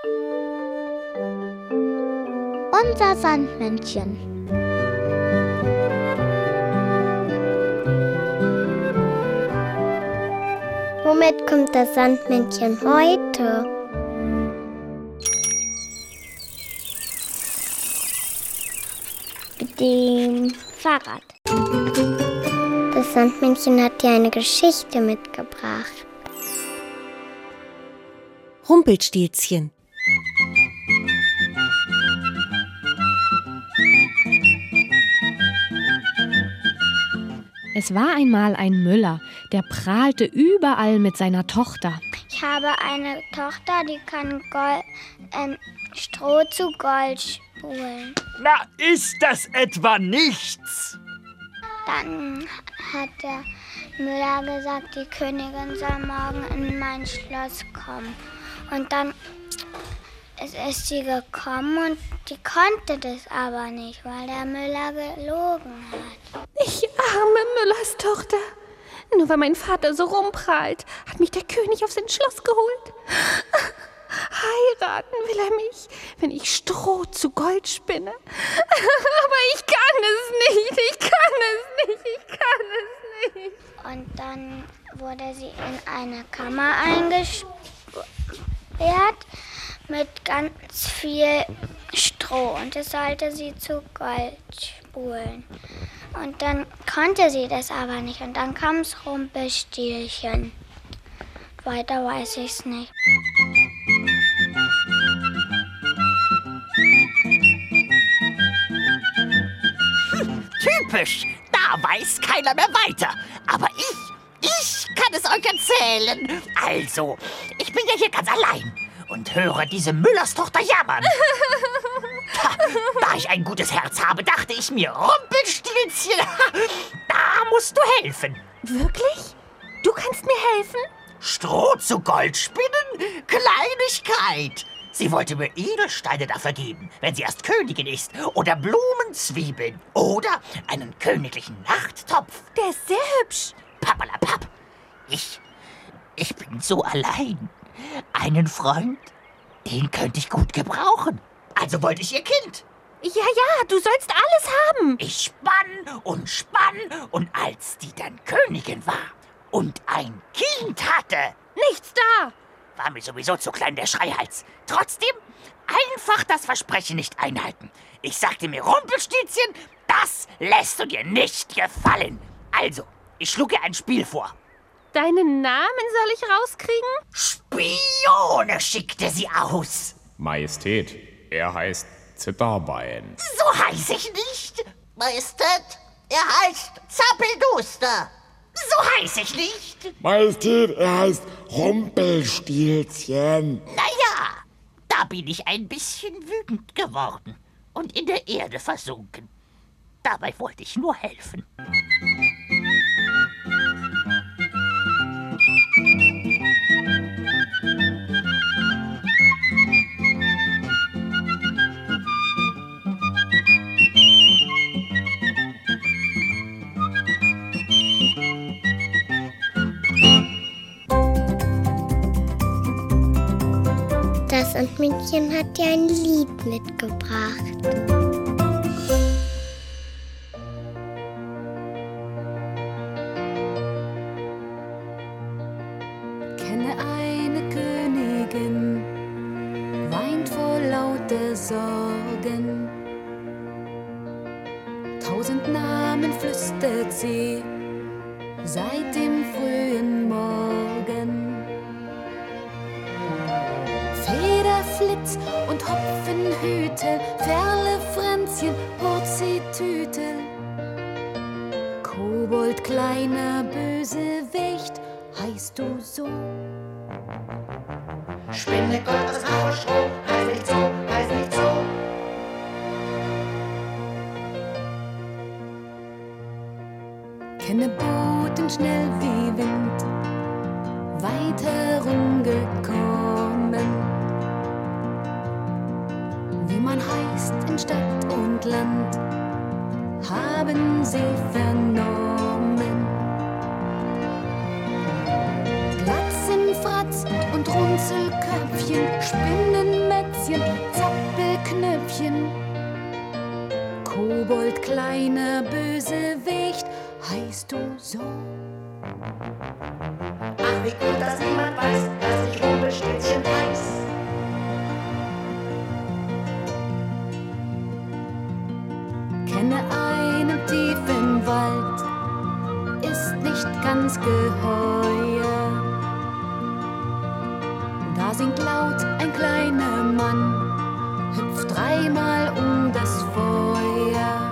Unser Sandmännchen. Womit kommt das Sandmännchen heute? Mit dem Fahrrad. Das Sandmännchen hat dir eine Geschichte mitgebracht. Rumpelstilzchen. Es war einmal ein Müller, der prahlte überall mit seiner Tochter. Ich habe eine Tochter, die kann Stroh zu Gold spulen. Na, ist das etwa nichts? Dann hat der Müller gesagt, die Königin soll morgen in mein Schloss kommen. Und dann ist sie gekommen und die konnte das aber nicht, weil der Müller gelogen hat. Ich arme Müllers Tochter. Nur weil mein Vater so rumprahlt, hat mich der König auf sein Schloss geholt. Heiraten will er mich, wenn ich Stroh zu Gold spinne. Aber ich kann es nicht. Und dann wurde sie in eine Kammer eingesperrt mit ganz viel Stroh. Und das sollte sie zu Gold spulen. Und dann konnte sie das aber nicht. Und dann kam das Rumpelstilzchen. Weiter weiß ich's nicht. Typisch, da weiß keiner mehr weiter. Aber ich kann es euch erzählen. Also, ich bin ja hier ganz allein und höre diese Müllerstochter jammern. Da ich ein gutes Herz habe, dachte ich mir, Rumpelstilzchen, da musst du helfen. Wirklich? Du kannst mir helfen? Stroh zu Gold spinnen? Kleinigkeit. Sie wollte mir Edelsteine dafür geben, wenn sie erst Königin ist. Oder Blumenzwiebeln. Oder einen königlichen Nachttopf. Der ist sehr hübsch. Pappalapapp. Ich bin so allein. Einen Freund, den könnte ich gut gebrauchen. Also wollte ich ihr Kind. Ja, du sollst alles haben. Ich spann und als die dann Königin war und ein Kind hatte, Nichts da. war mir sowieso zu klein der Schreihals. Trotzdem einfach das Versprechen nicht einhalten. Ich sagte mir, Rumpelstilzchen, das lässt du dir nicht gefallen. Also, ich schlug ihr ein Spiel vor. Deinen Namen soll ich rauskriegen? Spione schickte sie aus. Majestät, er heißt Zitterbein. So heiß ich nicht. Majestät, er heißt Zappelduster. So heiß ich nicht. Majestät, er heißt Rumpelstilzchen. Naja, da bin ich ein bisschen wütend geworden und in der Erde versunken. Dabei wollte ich nur helfen. Das Sandmännchen hat dir ein Lied mitgebracht. Kenne eine Königin, weint vor lauter Sorgen. 1000 Namen flüstert sie seit dem frühen Morgen. Federflitz und Hopfenhüte, Ferlefränzchen, Purzitüte. Kobold, kleiner Bösewicht, heißt du so? Spinne Gold aus Haberstroh, heißt nicht so, heißt nicht so. Kenne Boten schnell wie Wind, weit herumgekommen. Wie man heißt in Stadt und Land, haben sie vernommen. Glatzen, Fratz und Rund Runzelköpfchen, Spinnenmätzchen, Zappelknöpfchen. Kobold, kleiner Bösewicht, heißt du so? Ach, wie gut, dass niemand weiß, dass ich Rumpelstilzchen heiß. Kenne einen tiefen Wald, ist nicht ganz geheuer. Da singt laut ein kleiner Mann, hüpft dreimal um das Feuer.